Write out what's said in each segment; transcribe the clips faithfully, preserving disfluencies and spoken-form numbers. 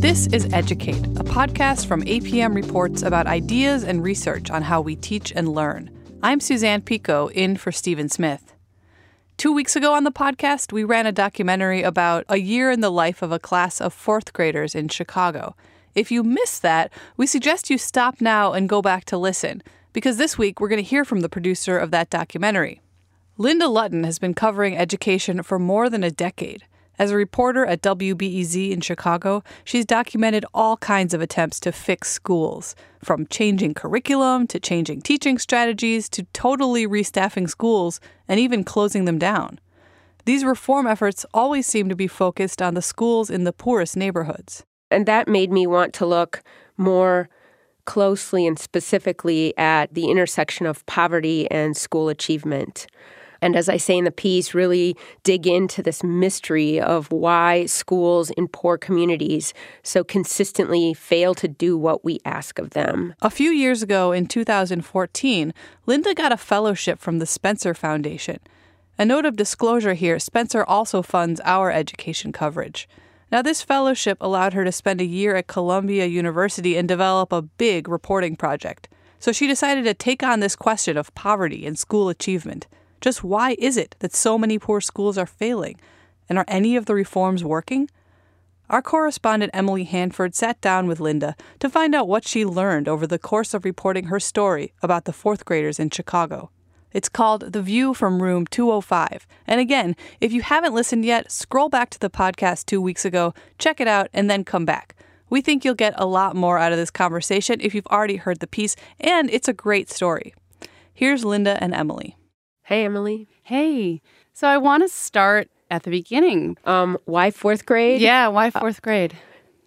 This is Educate, a podcast from A P M Reports about ideas and research on how we teach and learn. I'm Suzanne Pico, in for Stephen Smith. Two weeks ago on the podcast, we ran a documentary about a year in the life of a class of fourth graders in Chicago. If you missed that, we suggest you stop now and go back to listen, because this week we're going to hear from the producer of that documentary. Linda Lutton has been covering education for more than a decade. As a reporter at W B E Z in Chicago, she's documented all kinds of attempts to fix schools, from changing curriculum to changing teaching strategies to totally restaffing schools and even closing them down. These reform efforts always seem to be focused on the schools in the poorest neighborhoods. And that made me want to look more closely and specifically at the intersection of poverty and school achievement. And as I say in the piece, really dig into this mystery of why schools in poor communities so consistently fail to do what we ask of them. A few years ago, in two thousand fourteen, Linda got a fellowship from the Spencer Foundation. A note of disclosure here, Spencer also funds our education coverage. Now, this fellowship allowed her to spend a year at Columbia University and develop a big reporting project. So she decided to take on this question of poverty and school achievement. Just why is it that so many poor schools are failing? And are any of the reforms working? Our correspondent Emily Hanford sat down with Linda to find out what she learned over the course of reporting her story about the fourth graders in Chicago. It's called The View from Room two oh five. And again, if you haven't listened yet, scroll back to the podcast two weeks ago, check it out, and then come back. We think you'll get a lot more out of this conversation if you've already heard the piece, and it's a great story. Here's Linda and Emily. Hey, Emily. Hey. So I want to start at the beginning. Um, why fourth grade? Yeah, why fourth grade?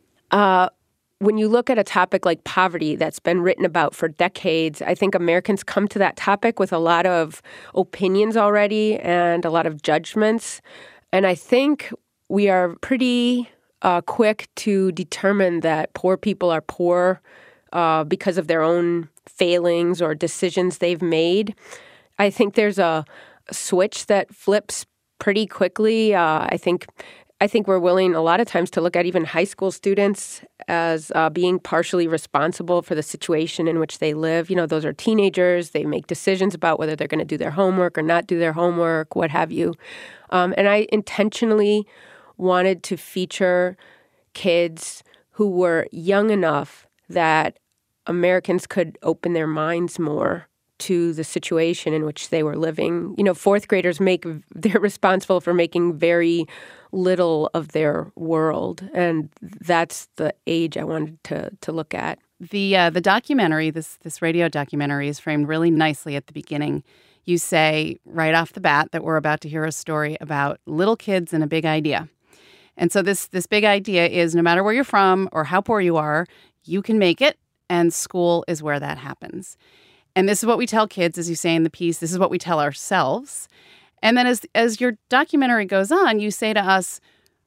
Uh, when you look at a topic like poverty that's been written about for decades, I think Americans come to that topic with a lot of opinions already and a lot of judgments. And I think we are pretty uh, quick to determine that poor people are poor uh, because of their own failings or decisions they've made. I think there's a switch that flips pretty quickly. Uh, I think I think we're willing a lot of times to look at even high school students as uh, being partially responsible for the situation in which they live. You know, those are teenagers. They make decisions about whether they're going to do their homework or not do their homework, what have you. Um, and I intentionally wanted to feature kids who were young enough that Americans could open their minds more to the situation in which they were living. You know, fourth graders make, they're responsible for making very little of their world. And that's the age I wanted to to look at. The uh, the documentary, this this radio documentary, is framed really nicely at the beginning. You say right off the bat that we're about to hear a story about little kids and a big idea. And so this this big idea is no matter where you're from or how poor you are, you can make it, and school is where that happens. And this is what we tell kids, as you say in the piece. This is what we tell ourselves. And then as as your documentary goes on, you say to us,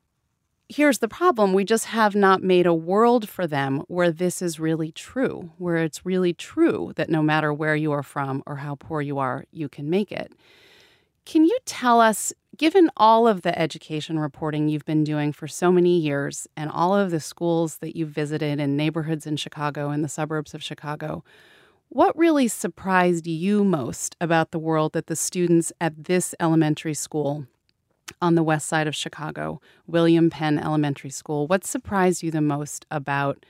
here's the problem. We just have not made a world for them where this is really true, where it's really true that no matter where you are from or how poor you are, you can make it. Can you tell us, given all of the education reporting you've been doing for so many years and all of the schools that you've visited in neighborhoods in Chicago and the suburbs of Chicago, what really surprised you most about the world that the students at this elementary school on the west side of Chicago, William Penn Elementary School, what surprised you the most about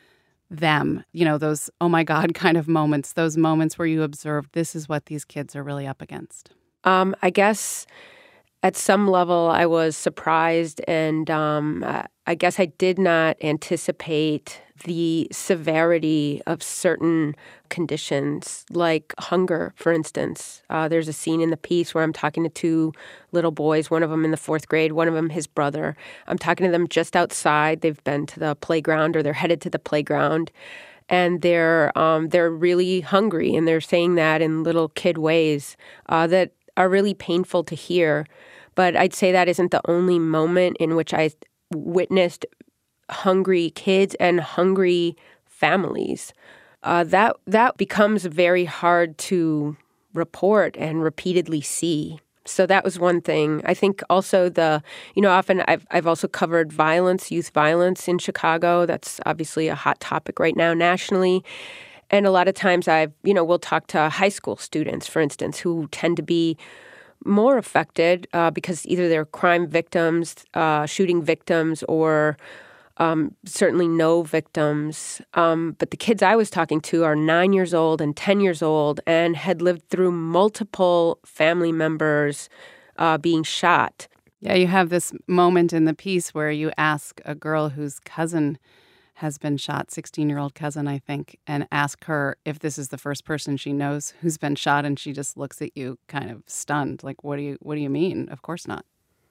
them? You know, those, oh my God kind of moments, those moments where you observed this is what these kids are really up against. Um, I guess at some level I was surprised, and um, I guess I did not anticipate the severity of certain conditions, like hunger, for instance. Uh, there's a scene in the piece where I'm talking to two little boys, one of them in the fourth grade, one of them his brother. I'm talking to them just outside. They've been to the playground or they're headed to the playground. And they're um, they're really hungry, and they're saying that in little kid ways uh, that are really painful to hear. But I'd say that isn't the only moment in which I witnessed hungry kids and hungry families. Uh, that that becomes very hard to report and repeatedly see. So that was one thing. I think also the, you know, often I've I've also covered violence, youth violence in Chicago. That's obviously a hot topic right now nationally. And a lot of times I've, you know, we'll talk to high school students, for instance, who tend to be more affected uh, because either they're crime victims, uh, shooting victims, or um, certainly no victims. Um, but the kids I was talking to are nine years old and ten years old and had lived through multiple family members uh, being shot. Yeah, you have this moment in the piece where you ask a girl whose cousin has been shot, sixteen-year-old cousin, I think, and ask her if this is the first person she knows who's been shot, and she just looks at you kind of stunned, like, what do you what do you mean? Of course not.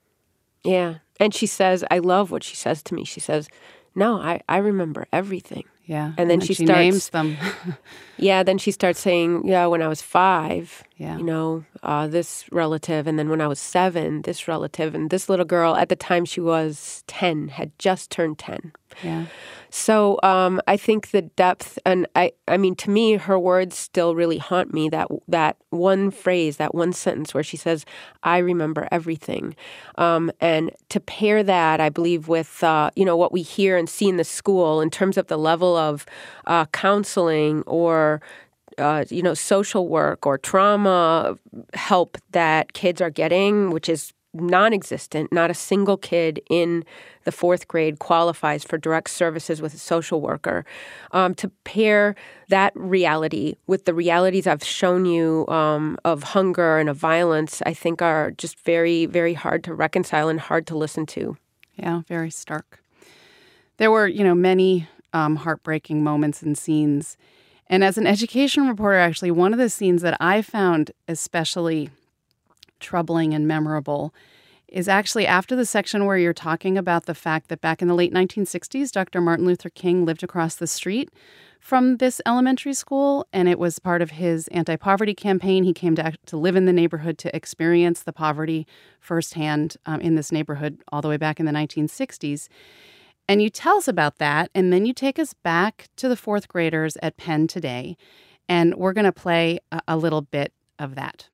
Yeah. And she says, I love what she says to me. She says, no, I, I remember everything. Yeah. And then, and then she, she starts, names them. yeah. Then she starts saying, yeah, when I was five, yeah. you know, uh, this relative. And then when I was seven, this relative. And this little girl, at the time she was ten, had just turned ten. Yeah. So um, I think the depth, and I, I mean, to me, her words still really haunt me. That that one phrase, that one sentence where she says, "I remember everything," um, and to pair that, I believe, with uh, you know what we hear and see in the school in terms of the level of uh, counseling or uh, you know social work or trauma help that kids are getting, which is non-existent. Not a single kid in the fourth grade qualifies for direct services with a social worker. Um, to pair that reality with the realities I've shown you um, of hunger and of violence, I think are just very, very hard to reconcile and hard to listen to. Yeah, very stark. There were, you know, many um, heartbreaking moments and scenes. And as an education reporter, actually, one of the scenes that I found especially troubling and memorable is actually after the section where you're talking about the fact that back in the late nineteen sixties, Doctor Martin Luther King lived across the street from this elementary school, and it was part of his anti-poverty campaign. He came to, to live in the neighborhood to experience the poverty firsthand um, in this neighborhood all the way back in the nineteen sixties. And you tell us about that, and then you take us back to the fourth graders at Penn today, and we're going to play a, a little bit of that.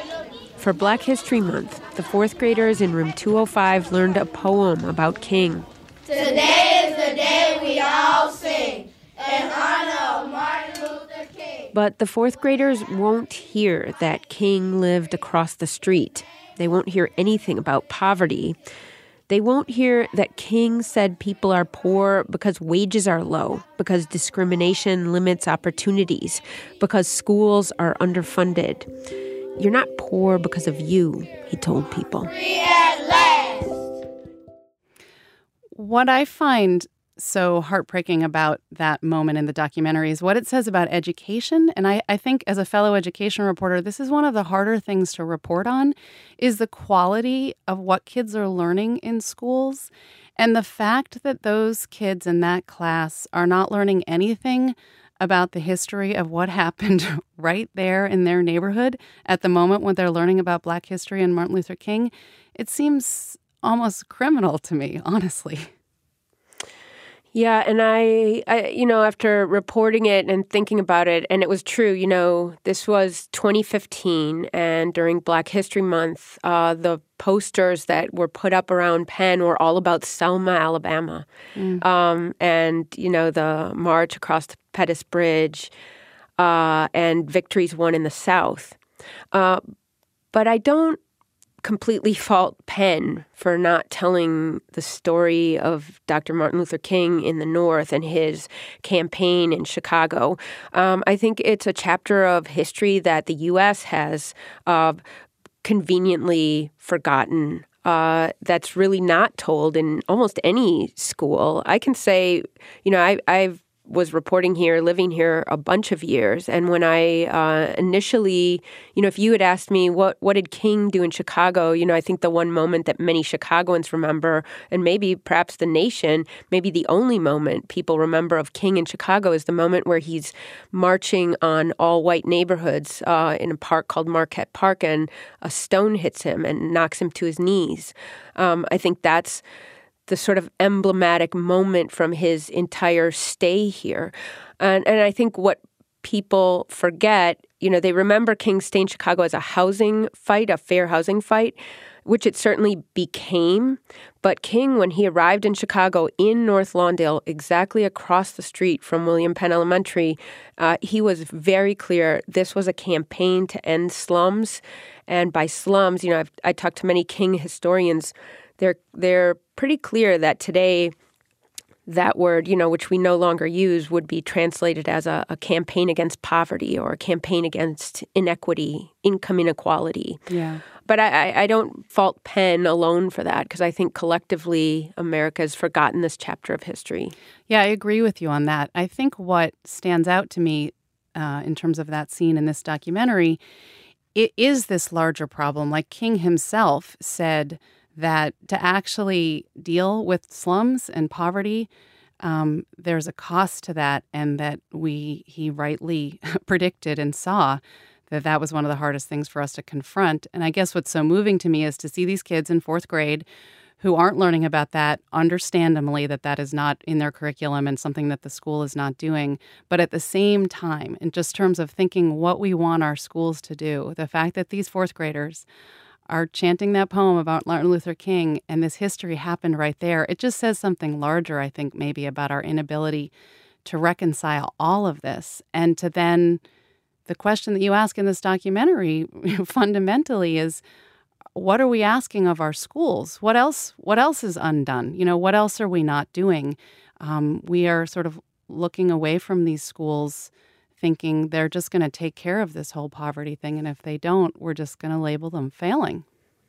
For Black History Month, the fourth graders in room two oh five learned a poem about King. Today is the day we all sing in honor of Martin Luther King. But the fourth graders won't hear that King lived across the street. They won't hear anything about poverty. They won't hear that King said people are poor because wages are low, because discrimination limits opportunities, because schools are underfunded. You're not poor because of you, he told people. Free at last. What I find so heartbreaking about that moment in the documentary is what it says about education. And I, I think as a fellow education reporter, this is one of the harder things to report on, is the quality of what kids are learning in schools. And the fact that those kids in that class are not learning anything about the history of what happened right there in their neighborhood at the moment when they're learning about Black history and Martin Luther King, it seems almost criminal to me, honestly. Yeah, and I, I, you know, after reporting it and thinking about it, and it was true, you know, this was twenty fifteen, and during Black History Month, uh, the posters that were put up around Penn were all about Selma, Alabama, mm. um, and, you know, the march across the Pettus Bridge uh, and victories won in the South. Uh, but I don't completely fault Penn for not telling the story of Doctor Martin Luther King in the North and his campaign in Chicago. Um, I think it's a chapter of history that the U S has uh, conveniently forgotten. Uh, that's really not told in almost any school. I can say, you know, I, I've was reporting here, living here a bunch of years. And when I uh, initially, you know, if you had asked me what, what did King do in Chicago, you know, I think the one moment that many Chicagoans remember, and maybe perhaps the nation, maybe the only moment people remember of King in Chicago is the moment where he's marching on all white neighborhoods uh, in a park called Marquette Park, and a stone hits him and knocks him to his knees. Um, I think that's the sort of emblematic moment from his entire stay here. And, and I think what people forget, you know, they remember King's stay in Chicago as a housing fight, a fair housing fight, which it certainly became. But King, when he arrived in Chicago in North Lawndale, exactly across the street from William Penn Elementary, uh, he was very clear this was a campaign to end slums. And by slums, you know, I've, I talked to many King historians. They're they're pretty clear that today that word, you know, which we no longer use, would be translated as a, a campaign against poverty or a campaign against inequity, income inequality. Yeah. But I, I, I don't fault Penn alone for that, because I think collectively America has forgotten this chapter of history. Yeah, I agree with you on that. I think what stands out to me uh, in terms of that scene in this documentary, it is this larger problem. Like King himself said that to actually deal with slums and poverty, um, there's a cost to that, and that we he rightly predicted and saw that that was one of the hardest things for us to confront. And I guess what's so moving to me is to see these kids in fourth grade who aren't learning about that, understandably that that is not in their curriculum and something that the school is not doing. But at the same time, in just terms of thinking what we want our schools to do, the fact that these fourth graders are chanting that poem about Martin Luther King and this history happened right there, it just says something larger, I think, maybe about our inability to reconcile all of this. And to then, the question that you ask in this documentary fundamentally is, what are we asking of our schools? What else, what else is undone? You know, what else are we not doing? Um, we are sort of looking away from these schools thinking they're just going to take care of this whole poverty thing. And if they don't, we're just going to label them failing.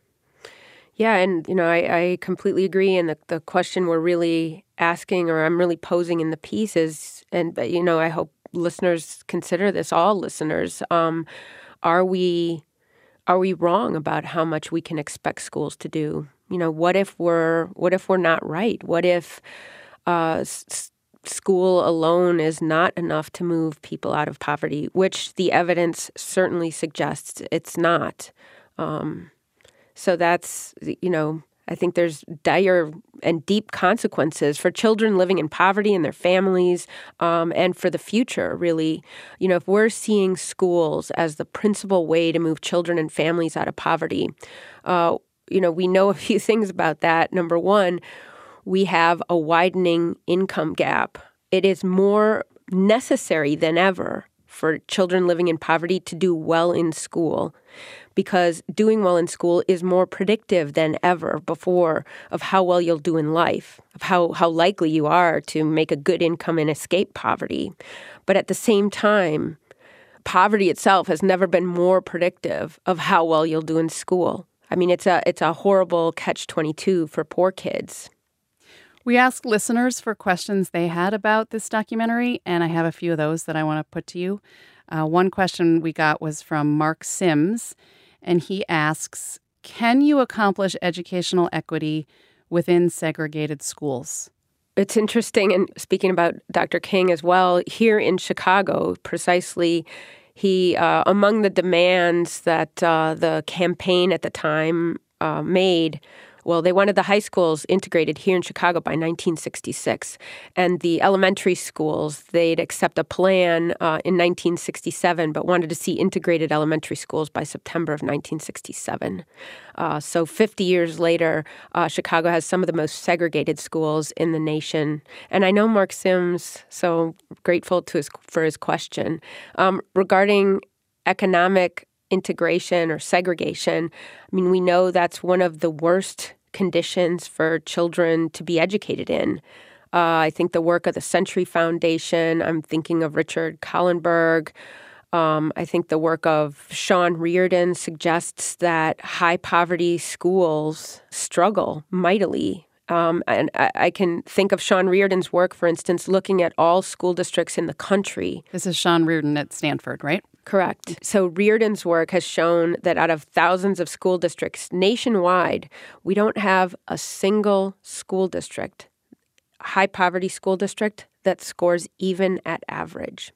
Yeah, and, you know, I, I completely agree. And the, the question we're really asking, or I'm really posing in the piece is, and, you know, I hope listeners consider this, all listeners, um, are we are we wrong about how much we can expect schools to do? You know, what if we're what if we're not right? What if uh, s- school alone is not enough to move people out of poverty, which the evidence certainly suggests it's not. Um, so that's, you know, I think there's dire and deep consequences for children living in poverty and their families, um, and for the future, really. You know, if we're seeing schools as the principal way to move children and families out of poverty, uh, you know, we know a few things about that. Number one, we have a widening income gap. It is more necessary than ever for children living in poverty to do well in school, because doing well in school is more predictive than ever before of how well you'll do in life, of how, how likely you are to make a good income and escape poverty. But at the same time, poverty itself has never been more predictive of how well you'll do in school. I mean, it's a it's a horrible catch twenty-two for poor kids. We asked listeners for questions they had about this documentary, and I have a few of those that I want to put to you. Uh, one question we got was from Mark Sims, and he asks, can you accomplish educational equity within segregated schools? It's interesting, and speaking about Doctor King as well, here in Chicago, precisely, he, uh, among the demands that uh, the campaign at the time uh, made, well, they wanted the high schools integrated here in Chicago by nineteen sixty-six. And the elementary schools, they'd accept a plan uh, in nineteen sixty-seven, but wanted to see integrated elementary schools by September of nineteen sixty-seven. Uh, so fifty years later, uh, Chicago has some of the most segregated schools in the nation. And I know Mark Sims, so grateful to his, for his question. Um, regarding economic integration or segregation, I mean, we know that's one of the worst conditions for children to be educated in. Uh, I think the work of the Century Foundation, I'm thinking of Richard Kahlenberg. Um, I think the work of Sean Reardon suggests that high poverty schools struggle mightily. Um, and I, I can think of Sean Reardon's work, for instance, looking at all school districts in the country. This is Sean Reardon at Stanford, right? Correct. So Reardon's work has shown that out of thousands of school districts nationwide, we don't have a single school district, high poverty school district, that scores even at average.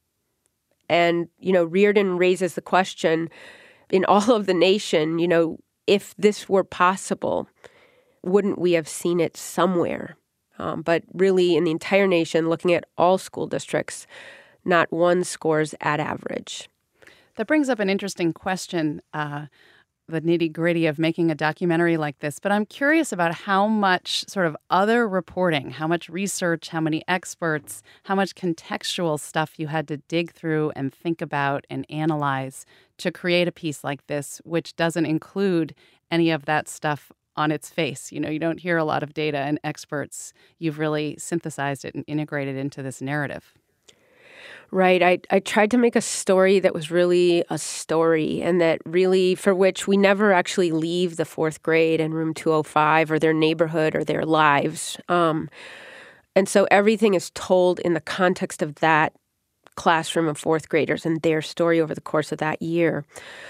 And, you know, Reardon raises the question in all of the nation, you know, if this were possible, wouldn't we have seen it somewhere? Um, but really, in the entire nation, looking at all school districts, not one scores at average. That brings up an interesting question, uh, the nitty-gritty of making a documentary like this. But I'm curious about how much sort of other reporting, how much research, how many experts, how much contextual stuff you had to dig through and think about and analyze to create a piece like this, which doesn't include any of that stuff on its face. You know, you don't hear a lot of data and experts. You've really synthesized it and integrated into this narrative. Right. I, I tried to make a story that was really a story, and that really for which we never actually leave the fourth grade and room two oh five or their neighborhood or their lives. Um, and so everything is told in the context of that classroom of fourth graders and their story over the course of that year.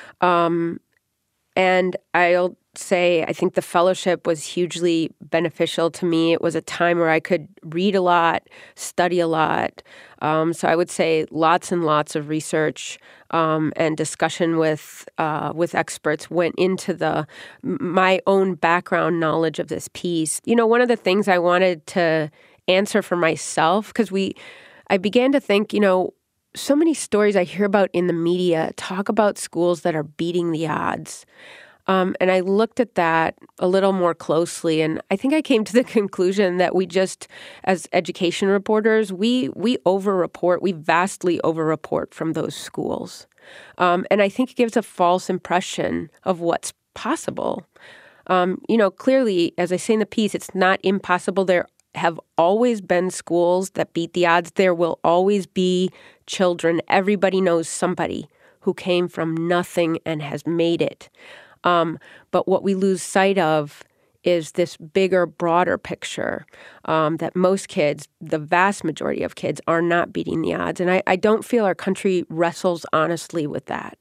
Um, and I'll say I think the fellowship was hugely beneficial to me. It was a time where I could read a lot, study a lot. Um, so I would say lots and lots of research um, and discussion with uh, with experts went into the my own background knowledge of this piece. You know, one of the things I wanted to answer for myself, because we, I began to think, you know, so many stories I hear about in the media talk about schools that are beating the odds. Um, and I looked at that a little more closely, and I think I came to the conclusion that we just, as education reporters, we we over-report, we vastly over-report from those schools. Um, and I think it gives a false impression of what's possible. Um, you know, clearly, as I say in the piece, it's not impossible. There have always been schools that beat the odds. There will always be children. Everybody knows somebody who came from nothing and has made it. Um, but what we lose sight of is this bigger, broader picture um, that most kids, the vast majority of kids, are not beating the odds. And I, I don't feel our country wrestles honestly with that.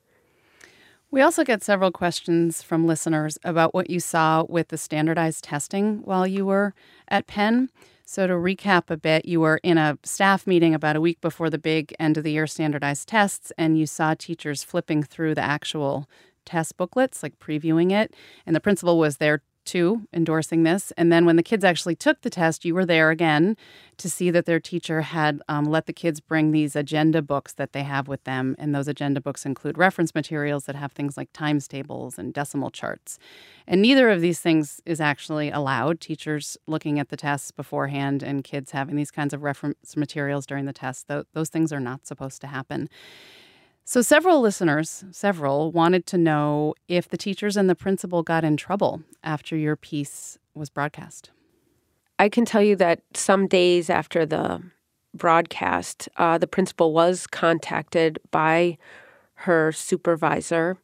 We also get several questions from listeners about what you saw with the standardized testing while you were at Penn. So to recap a bit, you were in a staff meeting about a week before the big end of the year standardized tests, and you saw teachers flipping through the actual test booklets, like previewing it. And the principal was there too, endorsing this. And then when the kids actually took the test, you were there again to see that their teacher had um, let the kids bring these agenda books that they have with them. And those agenda books include reference materials that have things like times tables and decimal charts. And neither of these things is actually allowed. Teachers looking at the tests beforehand and kids having these kinds of reference materials during the test, th- those things are not supposed to happen. So several listeners, several, wanted to know if the teachers and the principal got in trouble after your piece was broadcast. I can tell you that some days after the broadcast, uh, the principal was contacted by her supervisor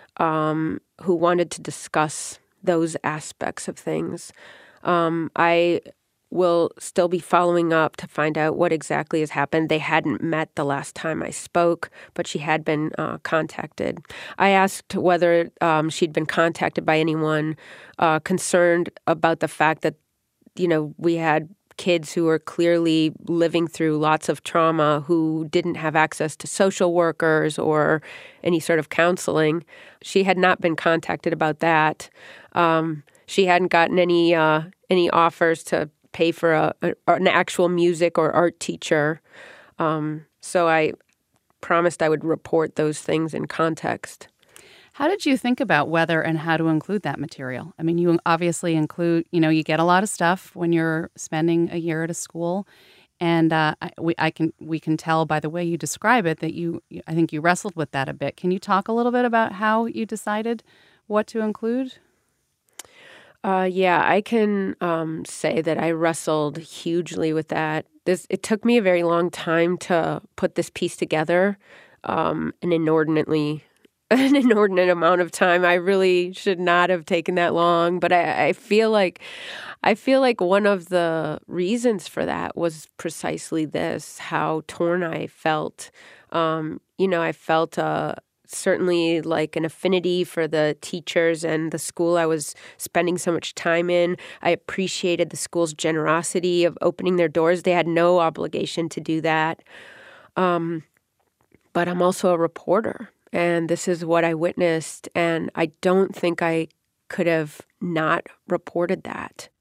um, who wanted to discuss those aspects of things. Um, I will still be following up to find out what exactly has happened. They hadn't met the last time I spoke, but she had been uh, contacted. I asked whether um, she'd been contacted by anyone uh, concerned about the fact that, you know, we had kids who were clearly living through lots of trauma who didn't have access to social workers or any sort of counseling. She had not been contacted about that. Um, she hadn't gotten any uh, any offers to pay for a, a, an actual music or art teacher. Um, so I promised I would report those things in context. How did you think about whether and how to include that material? I mean, you obviously include, you know, you get a lot of stuff when you're spending a year at a school. And uh, I, we, I can, we can tell by the way you describe it that you, I think you wrestled with that a bit. Can you talk a little bit about how you decided what to include? Uh, yeah, I can um, say that I wrestled hugely with that. This it took me a very long time to put this piece together, um, an inordinately, an inordinate amount of time. I really should not have taken that long, but I, I feel like, I feel like one of the reasons for that was precisely this: how torn I felt. Um, you know, I felt a. certainly like an affinity for the teachers and the school I was spending so much time in. I appreciated the school's generosity of opening their doors. They had no obligation to do that. Um, but I'm also a reporter, and this is what I witnessed, and I don't think I could have not reported that.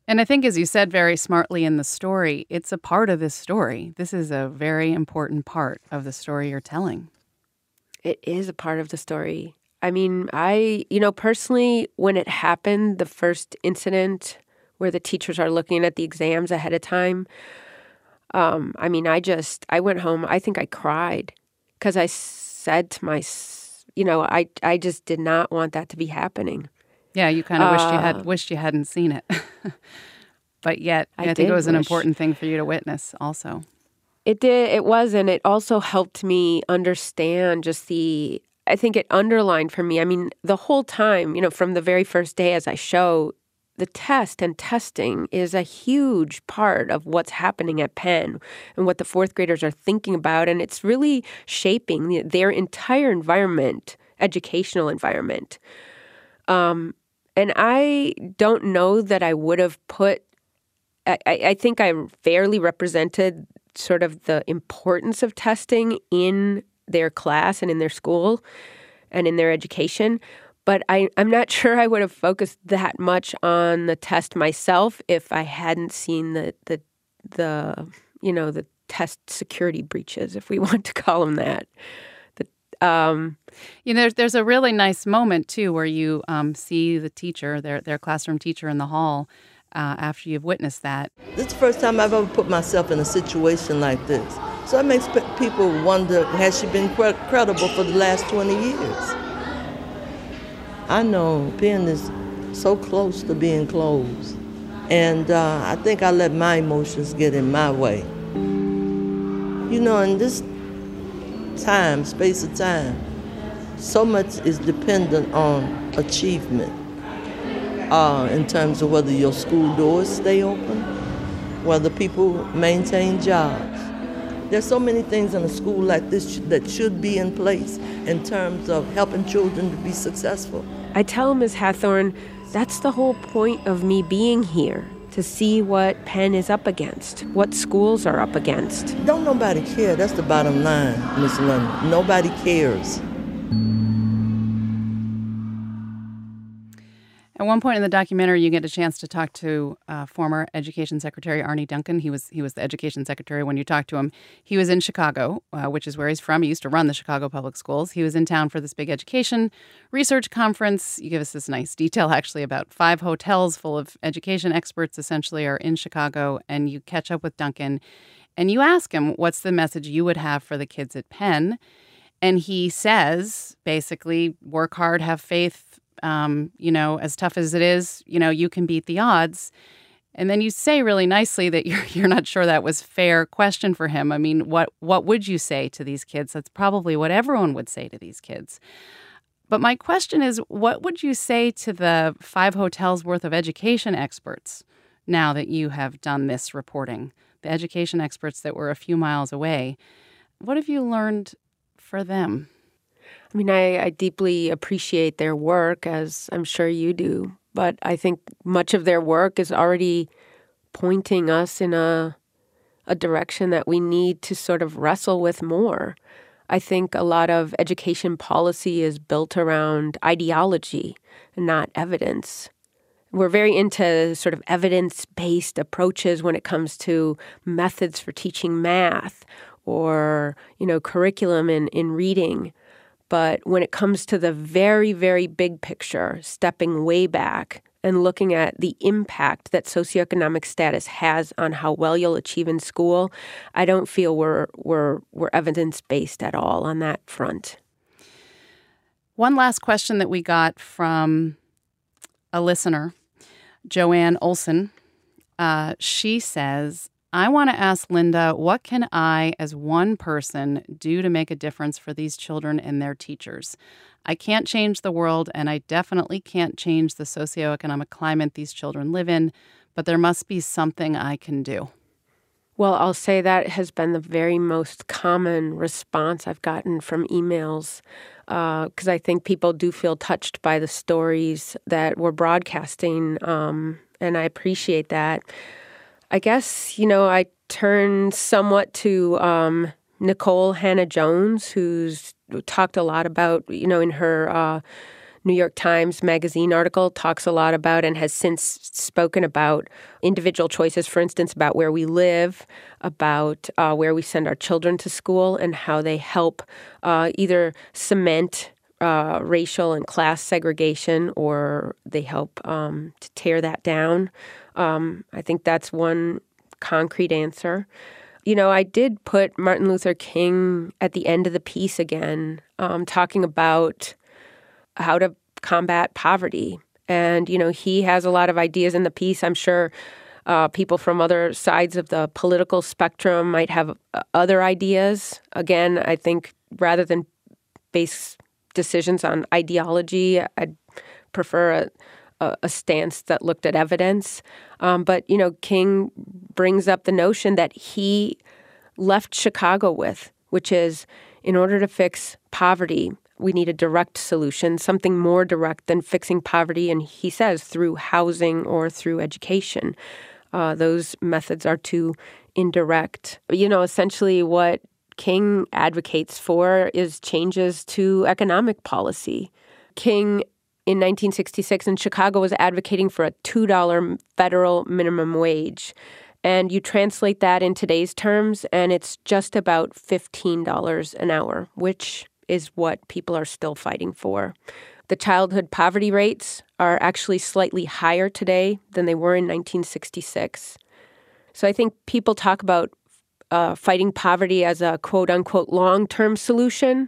And I think, as you said very smartly in the story, it's a part of this story. This is a very important part of the story you're telling. It is a part of the story. I mean, I, you know, personally, when it happened, the first incident where the teachers are looking at the exams ahead of time, um, I mean, I just, I went home, I think I cried because I said to my, you know, I, I just did not want that to be happening. Yeah, you kind of wished you Uh, had wished you hadn't seen it. But yet, I I, think did it was an wish. important thing for you to witness also. It did, it was, and it also helped me understand just the, I think it underlined for me, I mean, the whole time, you know, from the very first day as I show, the test and testing is a huge part of what's happening at Penn and what the fourth graders are thinking about, and it's really shaping their entire environment, educational environment. Um, and I don't know that I would have put, I, I think I fairly represented sort of the importance of testing in their class and in their school and in their education. But I, I'm not sure I would have focused that much on the test myself if I hadn't seen the, the, the you know, the test security breaches, if we want to call them that. The, um, You know, there's, there's a really nice moment, too, where you um, see the teacher, their, their classroom teacher in the hall uh, after you've witnessed that. This is the first time I've ever put myself in a situation like this. So it makes pe- people wonder, has she been cre- credible for the last twenty years? I know Penn is so close to being closed, and uh, I think I let my emotions get in my way. You know, in this time, space of time, so much is dependent on achievement uh, in terms of whether your school doors stay open, whether people maintain jobs. There's so many things in a school like this that should be in place in terms of helping children to be successful. I tell Miz Hathorn, that's the whole point of me being here, to see what Penn is up against, what schools are up against. Don't nobody care. That's the bottom line, Miz London. Nobody cares. At one point in the documentary, you get a chance to talk to uh, former Education Secretary Arne Duncan. He was he was the Education Secretary when you talked to him. He was in Chicago, uh, which is where he's from. He used to run the Chicago Public Schools. He was in town for this big education research conference. You give us this nice detail, actually, about five hotels full of education experts, essentially, are in Chicago. And you catch up with Duncan, and you ask him, what's the message you would have for the kids at Penn? And he says, basically, work hard, have faith. Um, you know, as tough as it is, you know, you can beat the odds. And then you say really nicely that you're you're not sure that was a fair question for him. I mean, what what would you say to these kids? That's probably what everyone would say to these kids. But my question is, what would you say to the five hotels worth of education experts now that you have done this reporting? The education experts that were a few miles away. What have you learned for them? I mean, I, I deeply appreciate their work, as I'm sure you do, but I think much of their work is already pointing us in a a direction that we need to sort of wrestle with more. I think a lot of education policy is built around ideology and not evidence. We're very into sort of evidence-based approaches when it comes to methods for teaching math or, you know, curriculum in, in reading. But when it comes to the very, very big picture, stepping way back and looking at the impact that socioeconomic status has on how well you'll achieve in school, I don't feel we're we're we're evidence-based at all on that front. One last question that we got from a listener, Joanne Olson. Uh, she says, I want to ask Linda, what can I, as one person, do to make a difference for these children and their teachers? I can't change the world, and I definitely can't change the socioeconomic climate these children live in, but there must be something I can do. Well, I'll say that has been the very most common response I've gotten from emails, because uh, I think people do feel touched by the stories that we're broadcasting, um, and I appreciate that. I guess, you know, I turn somewhat to um, Nicole Hannah-Jones, who's talked a lot about, you know, in her uh, New York Times Magazine article talks a lot about and has since spoken about individual choices, for instance, about where we live, about uh, where we send our children to school, and how they help uh, either cement uh, racial and class segregation or they help um, to tear that down. Um, I think that's one concrete answer. You know, I did put Martin Luther King at the end of the piece again, um, talking about how to combat poverty. And, you know, he has a lot of ideas in the piece. I'm sure uh, people from other sides of the political spectrum might have uh, other ideas. Again, I think rather than base decisions on ideology, I'd prefer a, a, a stance that looked at evidence. Um, but, you know, King brings up the notion that he left Chicago with, which is in order to fix poverty, we need a direct solution, something more direct than fixing poverty, and he says through housing or through education. Uh, those methods are too indirect. You know, essentially what King advocates for is changes to economic policy. King, in nineteen sixty-six in Chicago, was advocating for a two dollars federal minimum wage. And you translate that in today's terms, and it's just about fifteen dollars an hour, which is what people are still fighting for. The childhood poverty rates are actually slightly higher today than they were in nineteen sixty-six. So I think people talk about uh, fighting poverty as a quote-unquote long-term solution.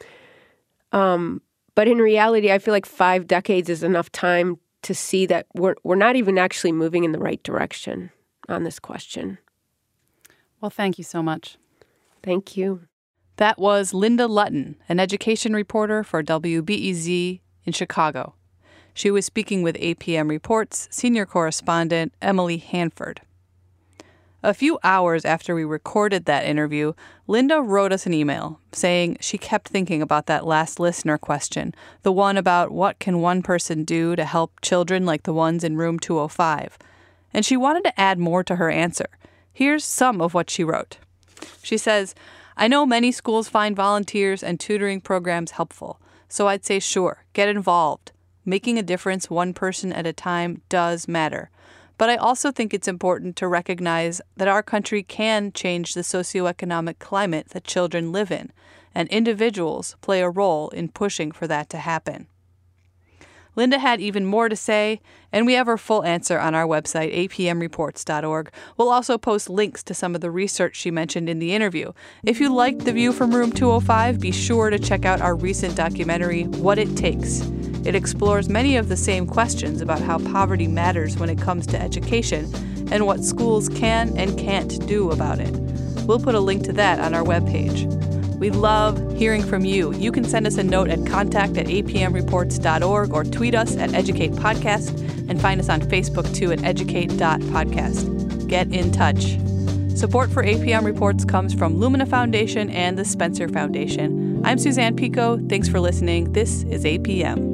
Um, but in reality, I feel like five decades is enough time to see that we're we're not even actually moving in the right direction on this question. Well, thank you so much. Thank you. That was Linda Lutton, an education reporter for W B E Z in Chicago. She was speaking with A P M Reports senior correspondent Emily Hanford. A few hours after we recorded that interview, Linda wrote us an email saying she kept thinking about that last listener question, the one about what can one person do to help children like the ones in room two oh five. And she wanted to add more to her answer. Here's some of what she wrote. She says, I know many schools find volunteers and tutoring programs helpful, so I'd say sure, get involved. Making a difference one person at a time does matter. But I also think it's important to recognize that our country can change the socioeconomic climate that children live in, and individuals play a role in pushing for that to happen. Linda had even more to say, and we have her full answer on our website, a p m reports dot org. We'll also post links to some of the research she mentioned in the interview. If you liked the view from Room two oh five, be sure to check out our recent documentary, What It Takes. It explores many of the same questions about how poverty matters when it comes to education and what schools can and can't do about it. We'll put a link to that on our webpage. We love hearing from you. You can send us a note at contact at a p m reports dot org or tweet us at Educate Podcast and find us on Facebook too at educate dot podcast. Get in touch. Support for A P M Reports comes from Lumina Foundation and the Spencer Foundation. I'm Suzanne Pico. Thanks for listening. This is A P M.